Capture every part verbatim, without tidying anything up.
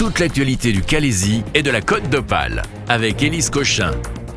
toute l'actualité du Calaisis et de la Côte d'Opale avec Élise Cochin.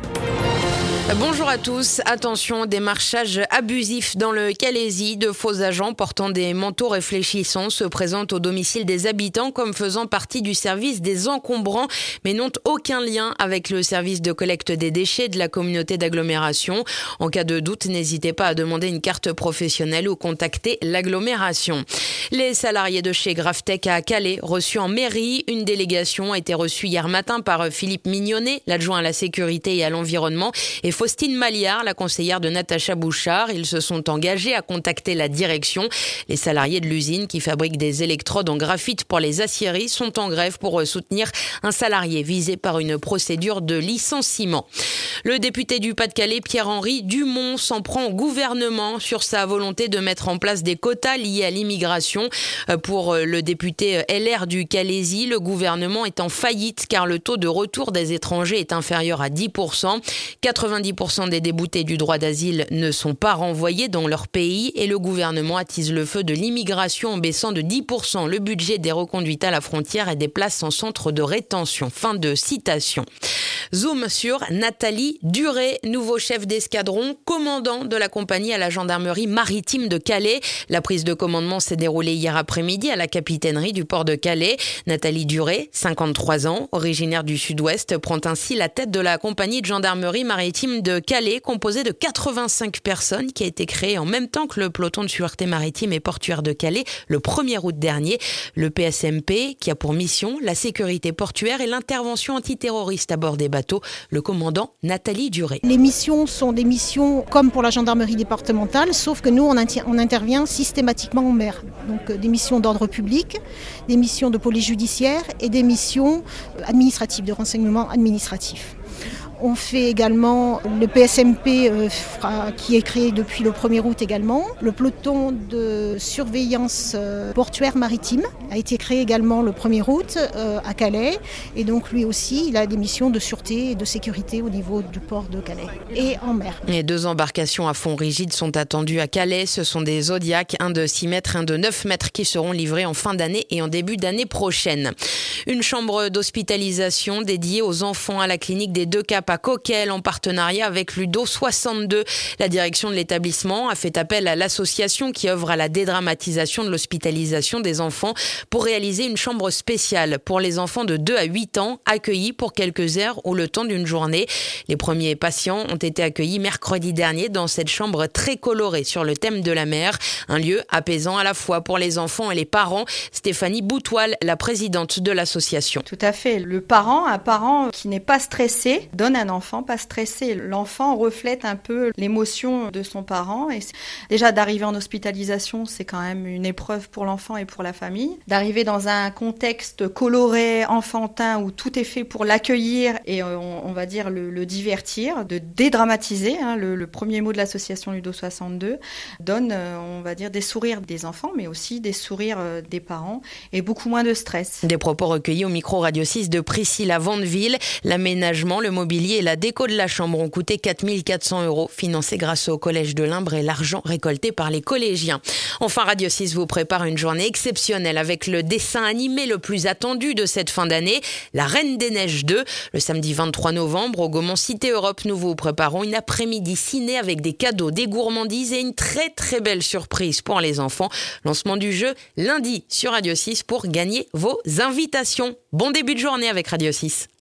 Bonjour à tous. Attention, démarchage abusif dans le Calaisis. De faux agents portant des manteaux réfléchissants se présentent au domicile des habitants comme faisant partie du service des encombrants, mais n'ont aucun lien avec le service de collecte des déchets de la communauté d'agglomération. En cas de doute, n'hésitez pas à demander une carte professionnelle ou contacter l'agglomération. Les salariés de chez Graftech à Calais, reçus en mairie, une délégation a été reçue hier matin par Philippe Mignonnet, l'adjoint à la sécurité et à l'environnement, et Faustine Maliard, la conseillère de Natacha Bouchard. Ils se sont engagés à contacter la direction. Les salariés de l'usine qui fabrique des électrodes en graphite pour les aciéries sont en grève pour soutenir un salarié visé par une procédure de licenciement. Le député du Pas-de-Calais, Pierre-Henri Dumont, s'en prend au gouvernement sur sa volonté de mettre en place des quotas liés à l'immigration. Pour le député L R du Calaisis, le gouvernement est en faillite car le taux de retour des étrangers est inférieur à dix pour cent. quatre-vingt-dix pour cent des déboutés du droit d'asile ne sont pas renvoyés dans leur pays et le gouvernement attise le feu de l'immigration en baissant de dix pour cent le budget des reconduites à la frontière et des places en centre de rétention. Fin de citation. Zoom sur Nathalie Duré, nouveau chef d'escadron, commandant de la compagnie à la gendarmerie maritime de Calais. La prise de commandement s'est déroulée hier après-midi à la capitainerie du port de Calais. Nathalie Duré, cinquante-trois ans, originaire du sud-ouest, prend ainsi la tête de la compagnie de gendarmerie maritime de Calais, composée de quatre-vingt-cinq personnes, qui a été créée en même temps que le peloton de sûreté maritime et portuaire de Calais le premier août dernier. Le P S M P, qui a pour mission la sécurité portuaire et l'intervention antiterroriste à bord des bateaux. Le commandant Nathalie Duré. Les missions sont des missions comme pour la gendarmerie départementale, sauf que nous, on, inti- on intervient systématiquement en mer. Donc euh, des missions d'ordre public, des missions de police judiciaire et des missions administratives, de renseignement administratif. On fait également le P S M P euh, qui est créé depuis le premier août également. Le peloton de surveillance euh, portuaire maritime a été créé également le premier août euh, à Calais. Et donc lui aussi, il a des missions de sûreté et de sécurité au niveau du port de Calais et en mer. Les deux embarcations à fond rigide sont attendues à Calais. Ce sont des Zodiac, un de six mètres, un de neuf mètres qui seront livrés en fin d'année et en début d'année prochaine. Une chambre d'hospitalisation dédiée aux enfants à la clinique des Deux Caps à Coquelles en partenariat avec Ludo soixante-deux. La direction de l'établissement a fait appel à l'association qui œuvre à la dédramatisation de l'hospitalisation des enfants pour réaliser une chambre spéciale pour les enfants de deux à huit ans accueillis pour quelques heures ou le temps d'une journée. Les premiers patients ont été accueillis mercredi dernier dans cette chambre très colorée sur le thème de la mer. Un lieu apaisant à la fois pour les enfants et les parents. Stéphanie Boutoil, la présidente de l'association. Tout à fait. Le parent, un parent qui n'est pas stressé, donne un enfant pas stressé. L'enfant reflète un peu l'émotion de son parent. Et déjà, d'arriver en hospitalisation, c'est quand même une épreuve pour l'enfant et pour la famille. D'arriver dans un contexte coloré, enfantin, où tout est fait pour l'accueillir et on, on va dire le, le divertir, de dédramatiser. Hein, le, le premier mot de l'association Ludo soixante-deux donne, on va dire, des sourires des enfants, mais aussi des sourires des parents et beaucoup moins de stress. Des propos recueillis au micro Radio six de Priscilla Vandeville. L'aménagement, le mobilier et la déco de la chambre ont coûté quatre mille quatre cents euros, financés grâce au collège de Limbre et l'argent récolté par les collégiens. Enfin, Radio six vous prépare une journée exceptionnelle avec le dessin animé le plus attendu de cette fin d'année, La Reine des Neiges deux. Le samedi vingt-trois novembre, au Gaumont Cité Europe, nous vous préparons une après-midi ciné avec des cadeaux, des gourmandises et une très très belle surprise pour les enfants. Lancement du jeu lundi sur Radio six pour gagner vos invitations. Bon début de journée avec Radio six.